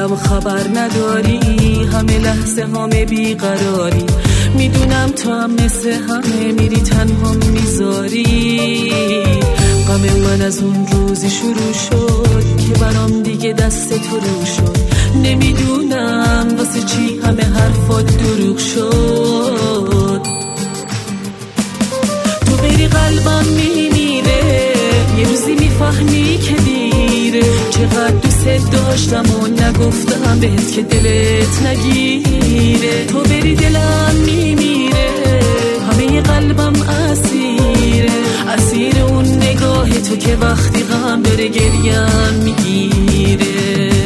دلم خبر نداری، همه لحظه همه بیقراری. میدونم تو هم مثل همه میری تنها میذاری. غم من از اون روزی شروع شد که برام دیگه دست تو رو شد. نمیدونم واسه چی همه حرفات دروغ شد. تو بری قلبم میمیره، یه روزی میفهمی که دیره. چقدر دوست داشتم و نگفتم بهت که دلت نگیره. تو بری دلم میمیره، همه قلبم اسیره. اسیر اون نگاه تو که وقتی غم داره گریم میگیره.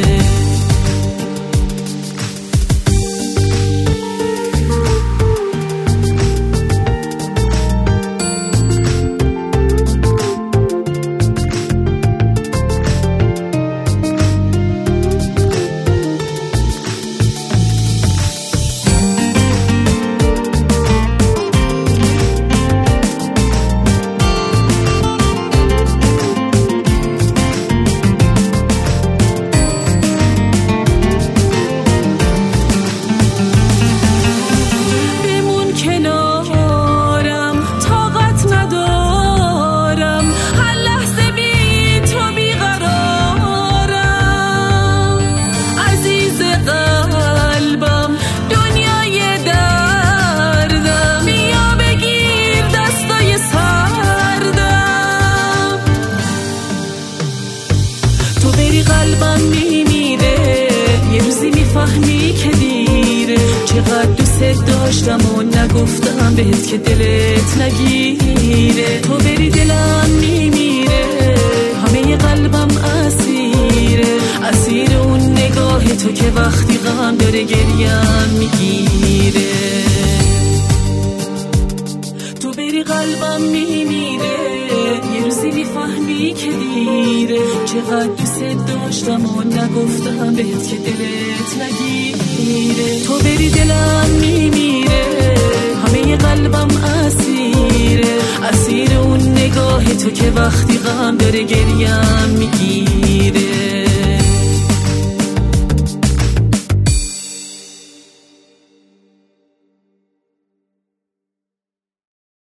قلبم میمیره، یه روزی میفهمی که دیره. چقدر دوست داشتم و نگفتم بهت که دلت نگیره. تو بری دلم میمیره، همه قلبم اسیره. اسیر اون نگاه تو که وقتی غم داره گریم میگیره. تو بری قلبم میمیره، یه روزی میفهمی که دیره. چقدر دوست داشتم و نگفتم بهت که دلت نگیره. تو بری دلم میمیره، همه قلبم اسیره. اسیر اون نگاه تو که وقتی غم داره گریم میگیره.